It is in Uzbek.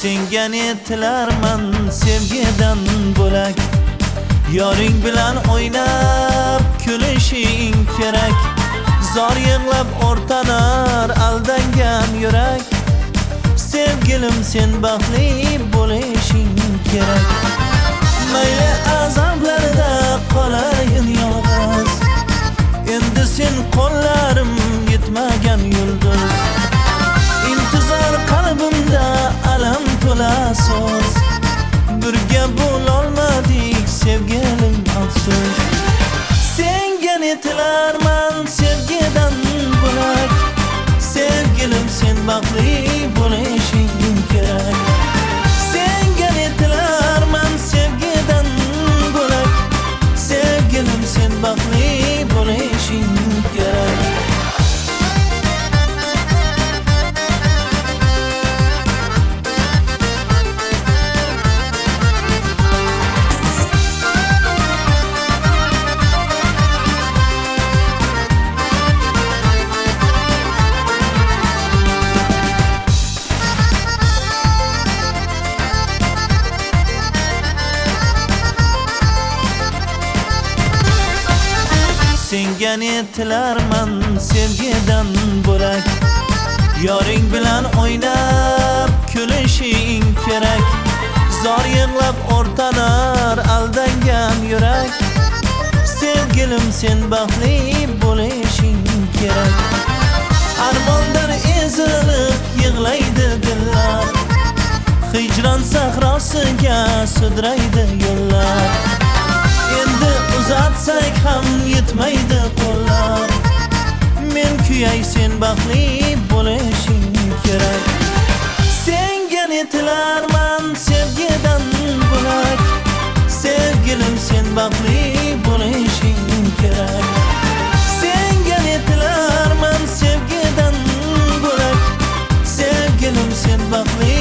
Senga netilarman sevgidan bo'lak, yoring bilan o'ynab kulishing kerak. Zor yig'lab o'rtanar aldangan yurak, sevgilim sen baxtli bo'lishing kerak. Mayli azoblarda qolayin yolg'iz, endi sen qo'llarim yetmagan yulduz. İntizor qalbimda alam to'la so'z, birga bo'lolmadik sevgilim afsus. Senga netilarman sevgidan bo'lak, sevgilim sen baxtli bo'lishing kerak. Senga netilarman sevgidan bo'lak, sevgilim sen baxtli bo'lishing kerak. Senga netilarman sevgidan bo'lak, yoring bilan o'ynab kulishing kerak. Zor yig'lab o'rtanar aldangan yurak, sevgilim sen baxtli bo'lishing kerak. Armondan ezilib yig'laydi dillar, hijron sahrosiga sudraydi yo'llar. Endi uzatsak ham yetmaydi qo'llar, men kuyay sen baxtli bo'lishing kerak. Senga netilarman sevgidan bo'lak, sevgilim sen baxtli bo'lishing kerak. Senga netilarman sevgidan bo'lak, sevgilim sen baxtli